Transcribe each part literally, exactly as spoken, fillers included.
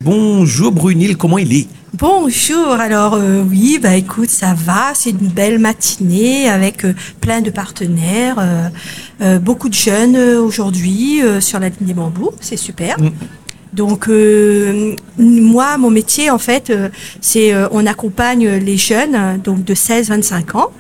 Bonjour Brunil, comment il est? Bonjour, alors euh, oui, bah écoute, ça va, c'est une belle matinée avec euh, plein de partenaires, euh, euh, beaucoup de jeunes euh, aujourd'hui euh, sur la ligne des bambous, c'est super. Mm. Donc euh, moi, mon métier en fait, euh, c'est euh, on accompagne les jeunes donc de seize à vingt-cinq ans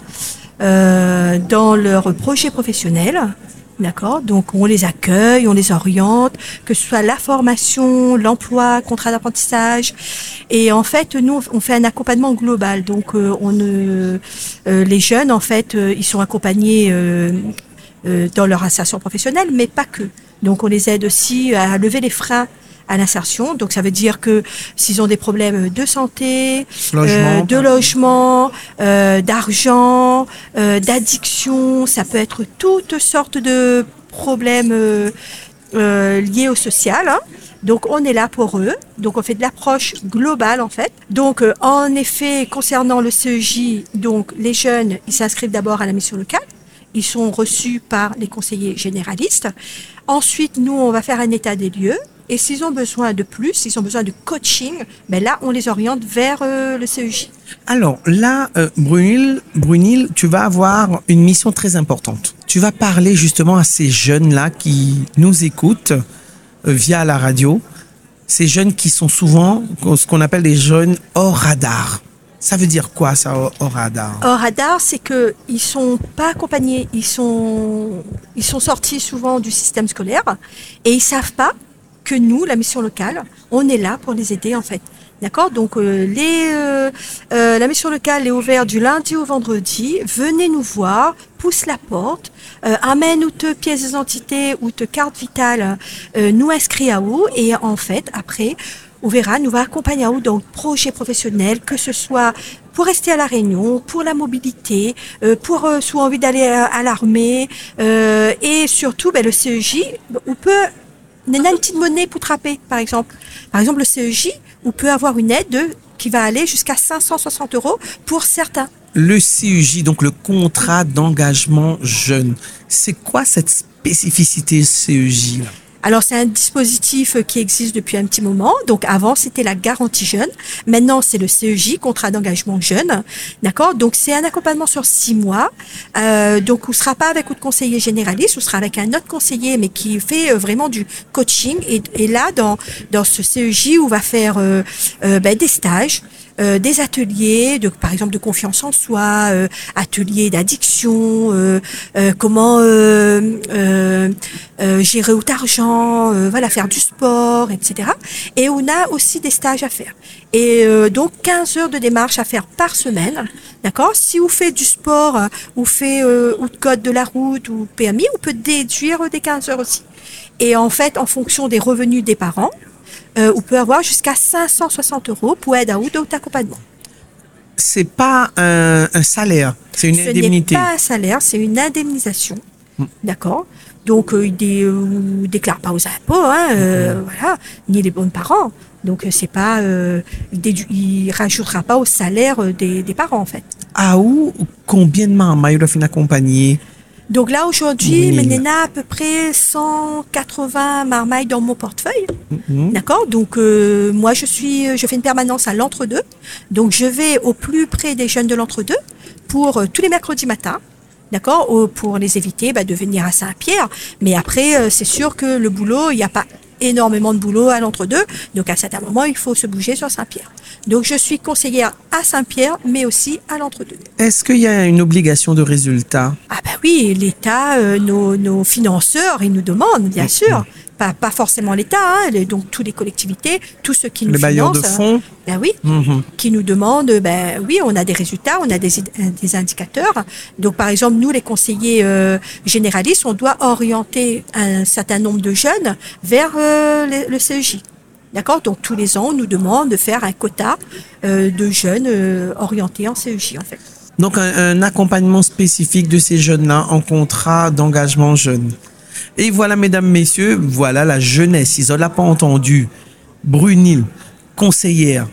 euh, dans leur projet professionnel. D'accord. Donc, on les accueille, on les oriente, que ce soit la formation, l'emploi, contrat d'apprentissage. Et en fait, nous, on fait un accompagnement global. Donc, euh, on euh, euh, les jeunes, en fait, euh, ils sont accompagnés euh, euh, dans leur insertion professionnelle, mais pas que. Donc, on les aide aussi à lever les freins à l'insertion. Donc, ça veut dire que s'ils ont des problèmes de santé, logement, euh, de logement, euh, d'argent, euh, d'addiction, ça peut être toutes sortes de problèmes euh, euh, liés au social. Hein. Donc, on est là pour eux. Donc, on fait de l'approche globale, en fait. Donc, euh, en effet, concernant le C E J, donc, les jeunes, ils s'inscrivent d'abord à la mission locale. Ils sont reçus par les conseillers généralistes. Ensuite, nous, on va faire un état des lieux. Et s'ils ont besoin de plus, s'ils ont besoin de coaching, ben là, on les oriente vers euh, le C E J. Alors là, euh, Brunil, Brunil, tu vas avoir une mission très importante. Tu vas parler justement à ces jeunes-là qui nous écoutent euh, via la radio. Ces jeunes qui sont souvent ce qu'on appelle des jeunes hors radar. Ça veut dire quoi, ça, hors radar? Hors radar, c'est que ils sont pas accompagnés, ils sont, ils sont sortis souvent du système scolaire et ils savent pas que nous, la mission locale, on est là pour les aider en fait. D'accord? Donc euh, les, euh, euh, la mission locale est ouverte du lundi au vendredi. Venez nous voir, pousse la porte, euh, amène ou te pièces d'identité ou te carte vitale, euh, nous inscrit à vous et en fait après, on verra, nous va accompagner à vous dans le projet professionnel, que ce soit pour rester à La Réunion, pour la mobilité, euh, pour euh, soit envie d'aller à, à l'armée euh, et surtout ben, le C E J, on peut on a une petite monnaie pour trapper, par exemple. Par exemple, le C E J, on peut avoir une aide de, qui va aller jusqu'à cinq cent soixante euros pour certains. Le C E J, donc le contrat d'engagement jeune, c'est quoi cette spécificité C E J là? Alors, c'est un dispositif qui existe depuis un petit moment. Donc, avant, c'était la garantie jeune. Maintenant, c'est le C E J, contrat d'engagement jeune. D'accord? Donc, c'est un accompagnement sur six mois. Euh, donc, on ne sera pas avec votre conseiller généraliste, on sera avec un autre conseiller, mais qui fait euh, vraiment du coaching. Et, et là, dans, dans ce C E J, on va faire euh, euh, ben, des stages. Euh, des ateliers, de, par exemple de confiance en soi, euh, ateliers d'addiction, euh, euh, comment euh, euh, euh, gérer votre argent, euh, voilà, faire du sport, et cetera. Et on a aussi des stages à faire. Et euh, donc quinze heures de démarche à faire par semaine, d'accord. Si vous faites du sport, euh, ou fait euh, ou de code de la route ou P M I, on peut déduire des quinze heures aussi. Et en fait, en fonction des revenus des parents, Euh, on peut avoir jusqu'à cinq cent soixante euros pour aide à ou d'accompagnement. C'est pas un, un salaire, c'est une Ce indemnité. Ce n'est pas un salaire, c'est une indemnisation. Mmh. D'accord. Donc, euh, ils ne déclarent pas aux impôts, hein, euh, mmh. voilà, ni les bons parents. Donc, euh, c'est pas, euh, il ne rajoutera pas au salaire des, des parents, en fait. Ah, ou combien de mamans doivent être accompagnées? Donc là, aujourd'hui, oui. on a à peu près cent quatre-vingts marmailles dans mon portefeuille. Mm-hmm. D'accord. Donc, euh, moi, je suis, je fais une permanence à l'entre-deux. Donc, je vais au plus près des jeunes de l'entre-deux pour euh, tous les mercredis matins. D'accord. Pour les éviter bah, de venir à Saint-Pierre. Mais après, euh, c'est sûr que le boulot, il n'y a pas énormément de boulot à l'entre-deux. Donc, à un certain moment, il faut se bouger sur Saint-Pierre. Donc, je suis conseillère à Saint-Pierre, mais aussi à l'entre-deux. Est-ce qu'il y a une obligation de résultat? Ah ben oui, l'État, euh, nos, nos financeurs, ils nous demandent, bien mmh. sûr. Pas, pas forcément l'État, hein, les, donc toutes les collectivités, tous ceux qui nous le financent. Le bailleur de fonds. Ben oui, mmh. qui nous demandent, ben oui, on a des résultats, on a des, des indicateurs. Donc, par exemple, nous, les conseillers euh, généralistes, on doit orienter un certain nombre de jeunes vers euh, le, le C E J. D'accord. Donc, tous les ans, on nous demande de faire un quota euh, de jeunes euh, orientés en C E J, en fait. Donc, un, un accompagnement spécifique de ces jeunes-là en contrat d'engagement jeune. Et voilà, mesdames, messieurs, voilà la jeunesse. Ils n'ont pas entendu. Brunil, conseillère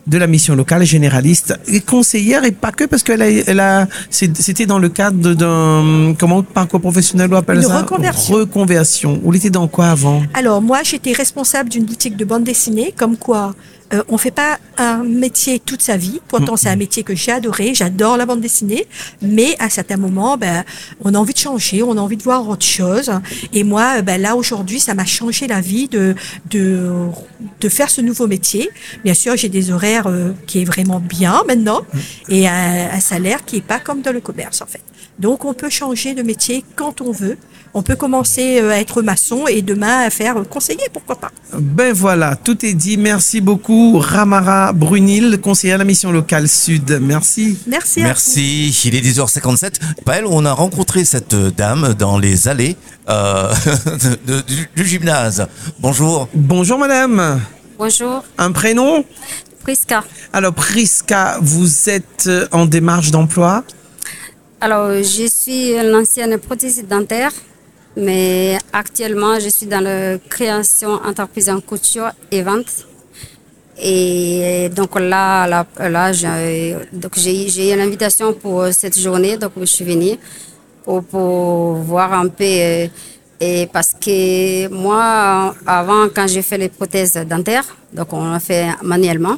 de la mission locale généraliste et conseillère, et pas que, parce qu'elle a, elle a, c'était dans le cadre d'un, comment, parcours professionnel on appelle Une ça? reconversion. Reconversion. Vous l'étiez dans quoi avant? Alors moi, j'étais responsable d'une boutique de bande dessinée, comme quoi euh, on fait pas un métier toute sa vie. Pourtant, c'est un métier que j'ai adoré. J'adore la bande dessinée, mais à certains moments, ben, on a envie de changer, on a envie de voir autre chose. Et moi, ben là aujourd'hui, ça m'a changé la vie de de de faire ce nouveau métier. Bien sûr, j'ai des horaires euh, qui est vraiment bien maintenant et un, un salaire qui est pas comme dans le commerce en fait. Donc, on peut changer de métier quand on veut. On peut commencer à être maçon et demain à faire conseiller, pourquoi pas. Ben voilà, tout est dit. Merci beaucoup, Ramara Brunil, conseillère à la mission locale Sud. Merci. Merci à vous. Merci. Il est dix heures cinquante-sept. Paël, on a rencontré cette dame dans les allées euh, de- de- du, du gymnase. Bonjour. Bonjour madame. Bonjour, Un prénom? Priska. Alors Priska, vous êtes en démarche d'emploi? Alors, je suis l'ancienne prothésiste dentaire, mais actuellement, je suis dans la création entreprise en couture et vente. Et donc là, là, là j'ai, donc j'ai, j'ai eu l'invitation pour cette journée, donc je suis venue pour, pour voir un peu. euh, Et parce que moi, avant, quand j'ai fait les prothèses dentaires, donc on a fait manuellement.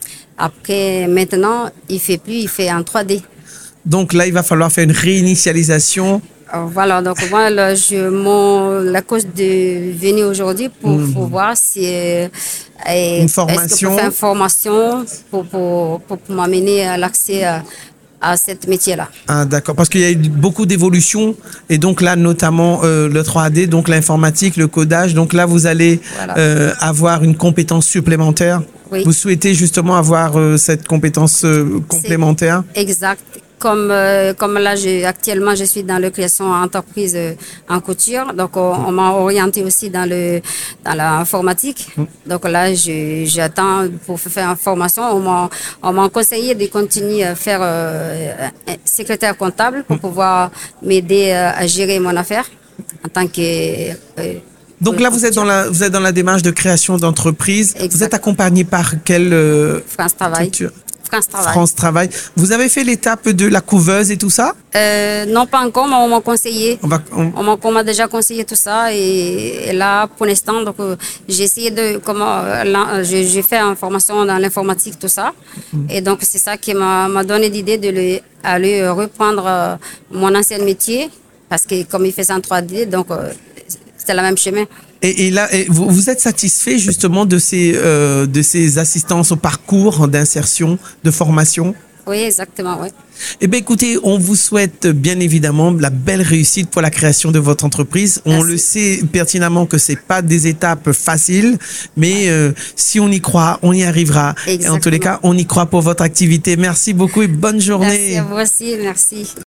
Après, maintenant, il fait plus, il fait en trois D. Donc là, il va falloir faire une réinitialisation. Alors, voilà, donc moi, là, je, mon, la cause de venir aujourd'hui pour, pour voir si... euh, euh, Une formation. Est-ce que pour faire une formation pour, pour, pour, pour m'amener à l'accès à, à ce métier-là. Ah, d'accord, parce qu'il y a eu beaucoup d'évolutions et donc là, notamment euh, le trois D, donc l'informatique, le codage. Donc là, vous allez Voilà. euh, avoir une compétence supplémentaire. Oui. Vous souhaitez justement avoir euh, cette compétence euh, complémentaire. Exact. Comme, euh, comme là, je, actuellement, je suis dans la création entreprise euh, en couture. Donc, on, on m'a orienté aussi dans le dans l'informatique. Donc là, je, j'attends pour faire une formation. On m'a, on m'a conseillé de continuer à faire euh, un secrétaire comptable pour pouvoir m'aider euh, à gérer mon affaire en tant que... euh, Donc là, vous êtes dans la, vous êtes dans la démarche de création d'entreprise. Vous Exact. êtes accompagné par quelle euh, France Travail. structure? France Travail. France Travail. Vous avez fait l'étape de la couveuse et tout ça? Euh, non, pas encore, mais on m'a conseillé. On va, on- On m'a, on m'a déjà conseillé tout ça et, et là, pour l'instant, donc euh, j'ai essayé de comment euh, là, euh, j'ai, j'ai fait une formation dans l'informatique tout ça et donc c'est ça qui m'a, m'a donné l'idée de le, aller euh, reprendre euh, mon ancien métier parce que comme il faisait en trois D, donc euh, c'était le même chemin. Et, et là, et vous, vous êtes satisfait justement de ces, euh, de ces assistances au parcours d'insertion, de formation? Oui, exactement, oui. Eh bien, écoutez, on vous souhaite bien évidemment la belle réussite pour la création de votre entreprise. On Merci. le sait pertinemment que c'est pas des étapes faciles, mais euh, si on y croit, on y arrivera. Et en tous les Exactement. cas, on y croit pour votre activité. Merci beaucoup et bonne journée. Merci à vous aussi, merci.